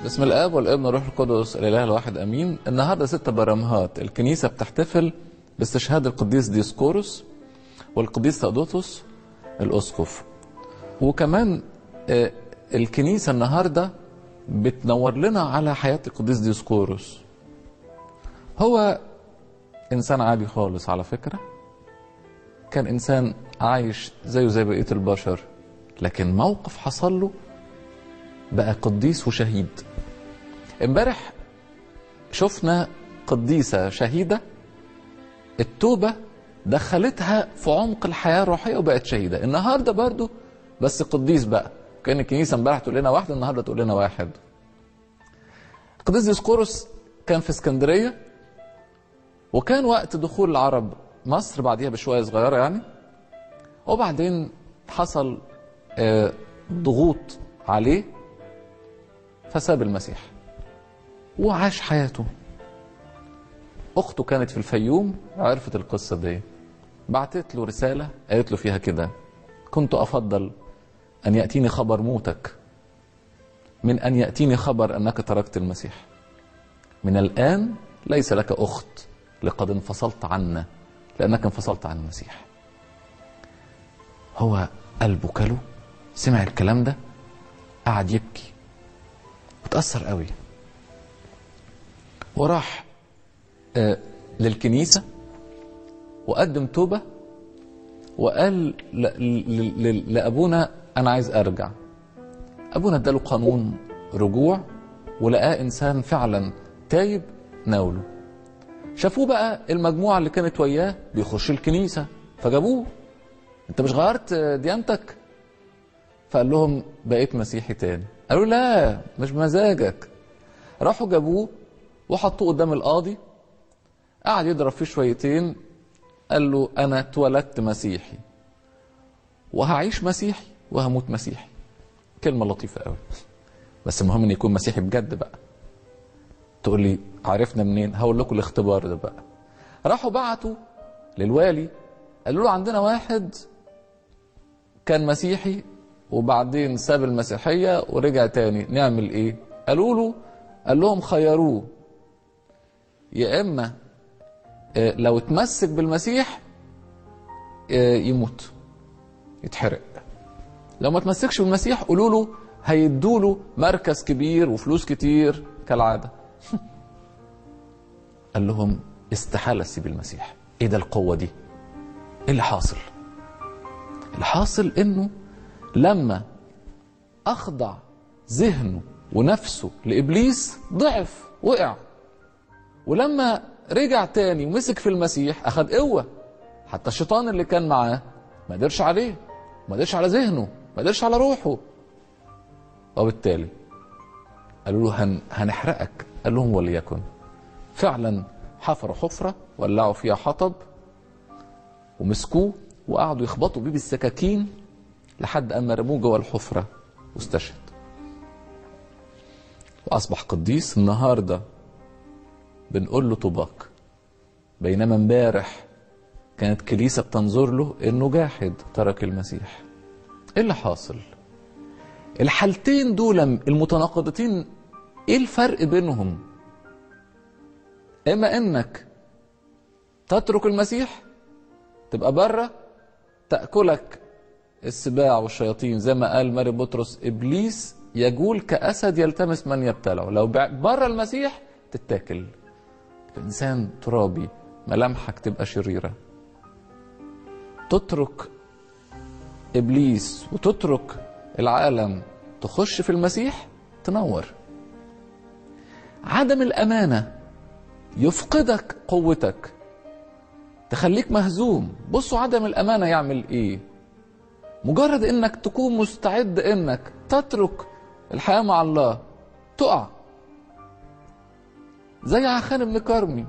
بسم الاب والابن والروح القدس الاله الواحد امين. النهارده 6 برمهات الكنيسه بتحتفل باستشهاد القديس ديسكوروس والقديس ثيودوتوس الاسقف. وكمان الكنيسه النهارده بتنور لنا على حياه القديس ديسكوروس. هو انسان عادي خالص على فكره، كان انسان عايش زيه زي بقيه البشر، لكن موقف حصل له بقى قديس وشهيد. امبارح شفنا قديسة شهيدة التوبة دخلتها في عمق الحياة الروحية وبقت شهيدة. النهاردة برضو بس قديس بقى، كان الكنيسة امبارح تقول لنا واحد، النهاردة تقول لنا واحد. القديس ديسكوروس كان في اسكندرية، وكان وقت دخول العرب مصر بعديها بشوية صغيرة يعني، وبعدين حصل ضغوط عليه فساب المسيح وعاش حياته. اخته كانت في الفيوم، عرفت القصة دي، بعتت له رسالة قالت له فيها كده: كنت افضل ان يأتيني خبر موتك من ان يأتيني خبر انك تركت المسيح. من الان ليس لك اخت، لقد انفصلت عنا لانك انفصلت عن المسيح. هو قلبه كله سمع الكلام ده، قعد يبكي وتأثر قوي، وراح للكنيسة وقدم توبة وقال لأبونا أنا عايز أرجع. أبونا اداله قانون رجوع، ولقاه إنسان فعلا تايب ناوله. شافوه بقى المجموعة اللي كانت وياه بيخش الكنيسة، فجابوه: أنت مش غيرت ديانتك؟ فقال لهم بقيت مسيحي تاني. قالوا لا مش بمزاجك. راحوا جابوه وحطوه قدام القاضي، قعد يضرب فيه شويتين، قال له انا اتولدت مسيحي وهعيش مسيحي وهموت مسيحي. كلمة لطيفة قوي، بس المهم ان يكون مسيحي بجد بقى. تقول لي عرفنا منين؟ هقول لكم الاختبار ده بقى. راحوا بعتوا للوالي، قالوا له عندنا واحد كان مسيحي وبعدين ساب المسيحية ورجع تاني، نعمل ايه؟ قال لهم خيروه، يا اما لو اتمسك بالمسيح يموت يتحرق، لو ما تمسكش بالمسيح قولوا له هيدوا له مركز كبير وفلوس كتير كالعاده. قال لهم استحاله اسيب المسيح. ايه ده القوه دي؟ ايه اللي حاصل؟ اللي حاصل انه لما اخضع ذهنه ونفسه لابليس ضعف وقع، ولما رجع تاني ومسك في المسيح اخد قوه. حتى الشيطان اللي كان معاه ما قدرش عليه، ما قدرش على ذهنه، ما قدرش على روحه. وبالتالي قالوا له هنحرقك. قال لهم وليكن. فعلا حفروا حفره ولعوا فيها حطب ومسكوه وقعدوا يخبطوا بيه بالسكاكين لحد اما رموه جوه الحفره واستشهد، واصبح قديس. النهارده بنقول له طوباك، بينما امبارح كانت كنيسة بتنظر له انه جاحد ترك المسيح. ايه اللي حاصل؟ الحالتين دول المتناقضتين ايه الفرق بينهم؟ اما انك تترك المسيح تبقى بره تأكلك السباع والشياطين، زي ما قال ماري بطرس: ابليس يجول كأسد يلتمس من يبتلعه. لو بره المسيح تتاكل، إنسان ترابي، ملامحك تبقى شريرة. تترك إبليس وتترك العالم تخش في المسيح تنور. عدم الأمانة يفقدك قوتك، تخليك مهزوم. بصوا عدم الأمانة يعمل إيه؟ مجرد إنك تكون مستعد إنك تترك الحياة مع الله تقع. زي عخان بن كرمي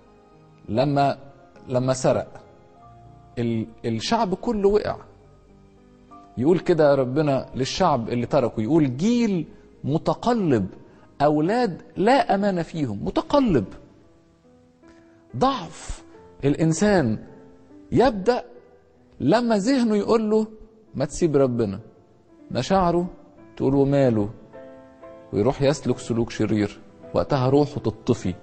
لما سرق الشعب كله وقع. يقول كده ربنا للشعب اللي تركه، يقول جيل متقلب، أولاد لا أمانة فيهم. متقلب. ضعف الإنسان يبدأ لما ذهنه يقول له ما تسيب ربنا، مشاعره تقول وماله ويروح يسلك سلوك شرير، وقتها روحه تطفي.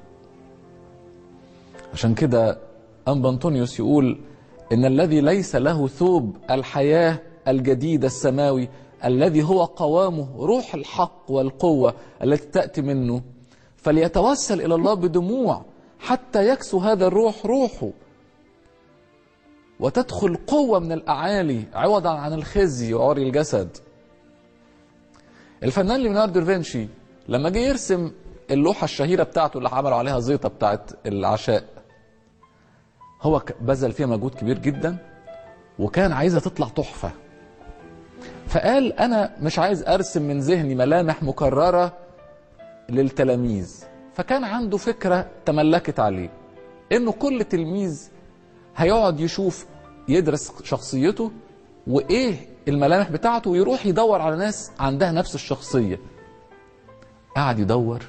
عشان كده أنبا أنطونيوس يقول إن الذي ليس له ثوب الحياة الجديد السماوي الذي هو قوامه روح الحق والقوة التي تأتي منه، فليتوسل إلى الله بدموع حتى يكسو هذا الروح روحه، وتدخل قوة من الأعالي عوضا عن الخزي وعري الجسد. الفنان ليوناردو دافنشي لما جه يرسم اللوحة الشهيرة بتاعته اللي عملوا عليها زيطة بتاعت العشاء، هو بذل فيها مجهود كبير جدا وكان عايزها تطلع تحفة، فقال أنا مش عايز أرسم من ذهني ملامح مكررة للتلاميذ. فكان عنده فكرة تملكت عليه إنه كل تلميذ هيقعد يشوف يدرس شخصيته وإيه الملامح بتاعته ويروح يدور على ناس عندها نفس الشخصية. قعد يدور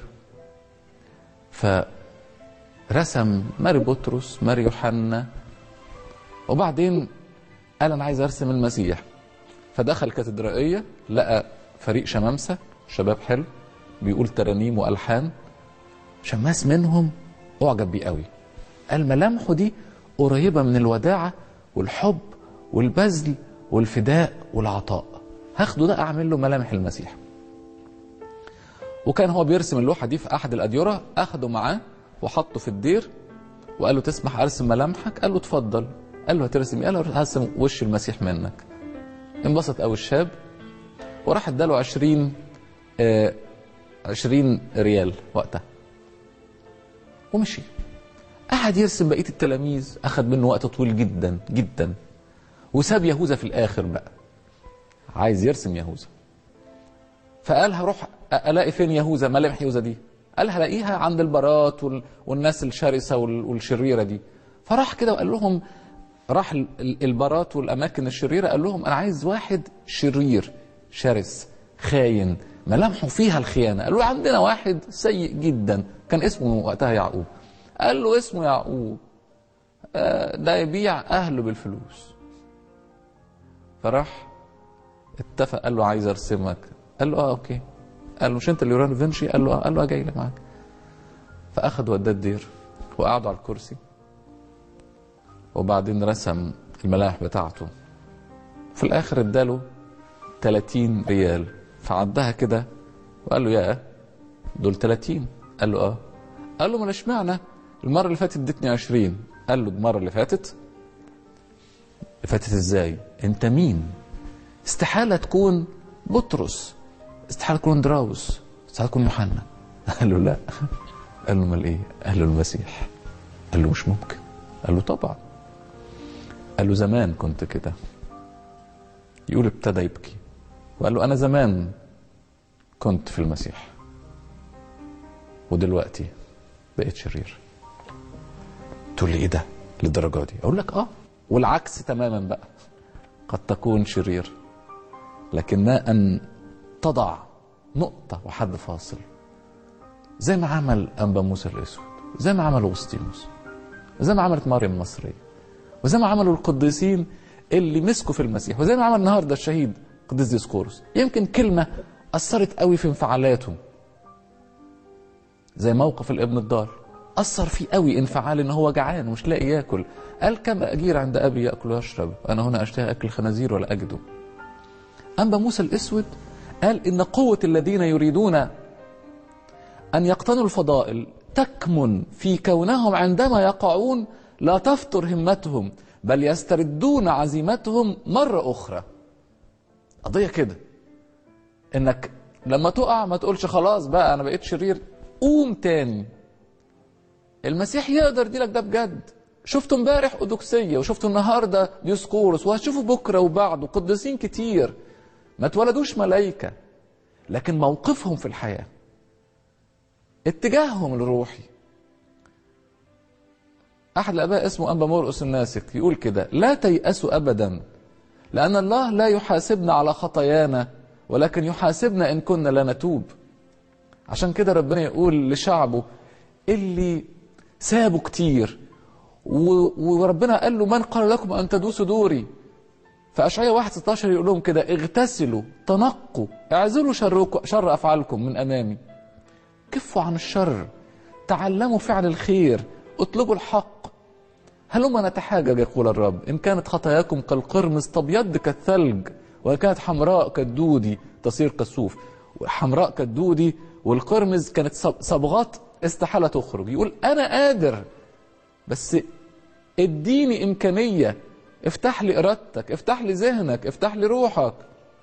فرسم ماري بطرس، ماري يوحنا، وبعدين قال أنا عايز أرسم المسيح. فدخل كاتدرائية لقى فريق شمامسة شباب حلو بيقول ترانيم وألحان، شماس منهم أعجب بيه قوي، قال ملامحه دي قريبة من الوداعة والحب والبذل والفداء والعطاء، هاخده ده أعمل له ملامح المسيح. وكان هو بيرسم اللوحة دي في أحد الأديرة، أخده معاه وحطه في الدير وقال له تسمح أرسم ملامحك؟ قال له اتفضل. قال له هترسم ايه؟ قال له هرسم وش المسيح منك. انبسط قوي الشاب وراح اداله 20 ريال وقتها ومشي. قعد يرسم بقية التلاميذ، أخذ منه وقت طويل جدا جدا، وساب يهوذا في الآخر بقى عايز يرسم يهوذا. فقال هروح ألاقي فين يهوذا، ملامح يهوذا دي؟ قال هلاقيها عند البارات والناس الشرسة والشريرة دي. فراح كده وقال لهم، راح البارات والأماكن الشريرة قال لهم أنا عايز واحد شرير شرس خاين ملامحه فيها الخيانة. قالوا عندنا واحد سيء جدا كان اسمه وقتها يعقوب. قال له اسمه يعقوب ده يبيع أهله بالفلوس. فراح اتفق قال له عايز أرسمك. قال له أوكي. قال له مش أنت اللي ليوناردو دافنشي؟ قال له قال له جاي لك معاك. فأخذ وداه الدير وقعدوا على الكرسي وبعدين رسم الملامح بتاعته. في الآخر اداله 30 ريال فعدها كده وقال له يا دول 30. قال له قال له ما اشمعنى المرة اللي فاتت ادتني 20. قال له المرة اللي فاتت ازاي؟ انت مين؟ استحالة تكون بطرس، استحالة تكون اندراوس، استحالة تكون يوحنا. قال له لا. قال له امال ايه؟ قال له المسيح. قال له مش ممكن. قال له طبعا. قال له زمان كنت كده. يقول ابتدى يبكي وقال له انا زمان كنت في المسيح ودلوقتي بقيت شرير. تقول لي ايه ده للدرجه دي؟ اقول لك والعكس تماما بقى، قد تكون شرير لكن ما ان تضع نقطه وحد فاصل زي ما عمل انبا موسى الاسود، زي ما عمل اغسطينوس، زي ما عملت مريم المصريه، وزي ما عملوا القديسين اللي مسكوا في المسيح، وزي ما عمل النهارده الشهيد قديس ديسقورس. يمكن كلمه اثرت قوي في انفعالاته زي موقف الابن الضال، اثر فيه قوي انفعال ان هو جعان ومش لاقي ياكل. قال كم اجير عند ابي ياكل ويشرب انا هنا اشتهي اكل الخنازير ولا اجده. انبا موسى الاسود قال ان قوه الذين يريدون ان يقتنوا الفضائل تكمن في كونهم عندما يقعون لا تفتر همتهم بل يستردون عزيمتهم مرة أخرى. قضية كده إنك لما تقع ما تقولش خلاص بقى أنا بقيت شرير، قوم تاني. المسيح يقدر يديلك ده بجد. شفتوا امبارح أودوكسية وشفتوا النهاردة ديسقورس وهتشوفوا بكرة وبعد وقديسين كتير ما اتولدوش ملايكة لكن موقفهم في الحياة اتجاههم الروحي. أحد الآباء اسمه أنبا مرقس الناسك يقول كده لا تيأسوا أبدا لأن الله لا يحاسبنا على خطايانا ولكن يحاسبنا إن كنا لا نتوب. عشان كده ربنا يقول لشعبه اللي سابوا كتير وربنا قال له من قال لكم أن تدوسوا دوري؟ فأشعياء 1:16 يقول لهم كده: اغتسلوا، تنقوا، اعزلوا شر أفعالكم من أمامي. كفوا عن الشر، تعلموا فعل الخير، اطلبوا الحق. هلما نتحاجج يقول الرب: إن كانت خطاياكم كالقرمز تبيض كالثلج، وإن كانت حمراء كالدودي تصير كالصوف. حمراء كالدودي والقرمز كانت صبغات استحالة تخرج. يقول أنا قادر، بس اديني إمكانية، افتح لي إرادتك، افتح لي ذهنك، افتح لي روحك.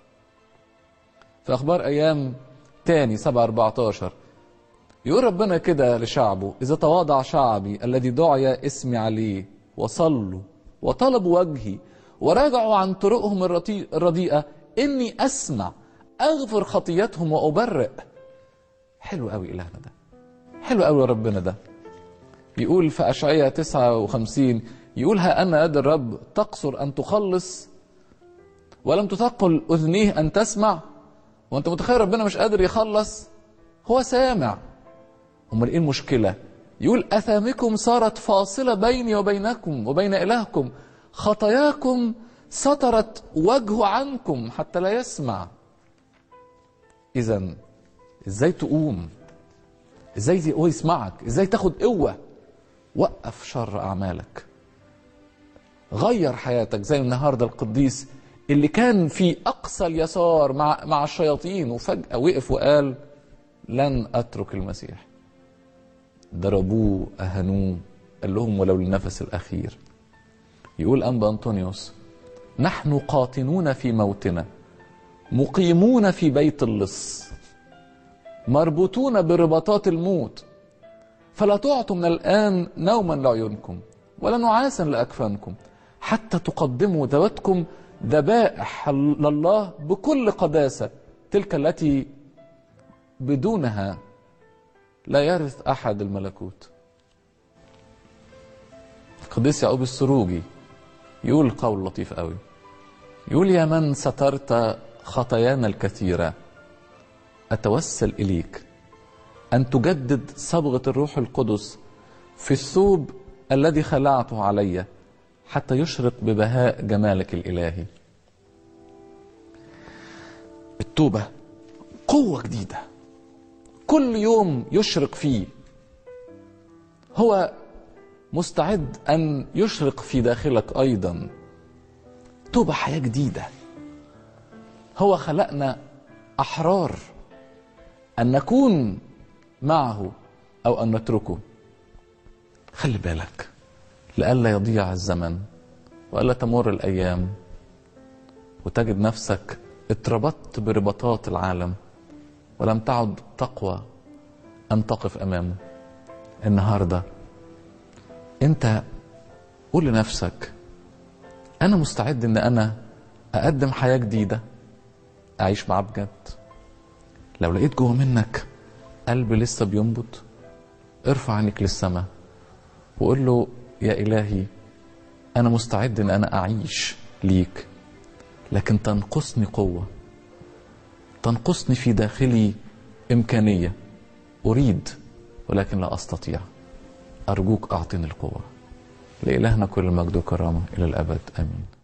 في أخبار أيام تاني 7:14 يقول ربنا كده لشعبه: إذا تواضع شعبي الذي دعي اسمي عليه وصلوا وطلبوا وجهي وراجعوا عن طرقهم الرديئة، إني أسمع أغفر خطيتهم وأبرئ. حلو قوي إلهنا ده، حلو قوي ربنا ده. يقول في أشعياء 59 يقول: ها أنا يد الرب تقصر أن تخلص ولم تثقل أذنيه أن تسمع. وأنت متخيل ربنا مش قادر يخلص؟ هو سامع. أمال إيه المشكلة؟ يقول: أثامكم صارت فاصلة بيني وبينكم وبين إلهكم، خطاياكم سترت وجهه عنكم حتى لا يسمع. إذن إزاي تقوم؟ إزاي هو يسمعك؟ إزاي تاخد قوة؟ وقف شر أعمالك، غير حياتك زي النهاردة القديس اللي كان في أقصى اليسار مع الشياطين، وفجأة وقف وقال: لن أترك المسيح. ضربوه، أهنوه، قال لهم: ولو للنفس الأخير. يقول أنبا أنطونيوس: نحن قاطنون في موتنا، مقيمون في بيت اللص، مربوطون برباطات الموت، فلا تعطوا من الآن نوما لعيونكم ولا نعاسا لأكفانكم، حتى تقدموا ذواتكم ذبائح لله بكل قداسة، تلك التي بدونها لا يرث أحد الملكوت. القديس يعقوب السروجي يقول قول لطيف قوي، يقول: يا من سترت خطايانا الكثيرة، أتوسل إليك أن تجدد صبغة الروح القدس في الثوب الذي خلعته علي حتى يشرق ببهاء جمالك الإلهي. التوبة قوة جديدة كل يوم يشرق فيه. هو مستعد أن يشرق في داخلك أيضا. توبة حياة جديدة. هو خلقنا أحرار أن نكون معه أو أن نتركه. خلي بالك لئلا يضيع الزمن وألا تمر الأيام وتجد نفسك اتربطت برباطات العالم ولم تعد تقوى أن تقف أمامه. النهاردة أنت قول لنفسك: أنا مستعد أن أنا أقدم حياة جديدة أعيش معاه بجد. لو لقيت جوه منك قلب لسه بينبض، ارفع عينك للسماء وقول له: يا إلهي أنا مستعد أن أنا أعيش ليك، لكن تنقصني قوة، تنقصني في داخلي إمكانية، أريد ولكن لا أستطيع. أرجوك أعطيني القوة. لإلهنا كل المجد والكرامة إلى الأبد، آمين.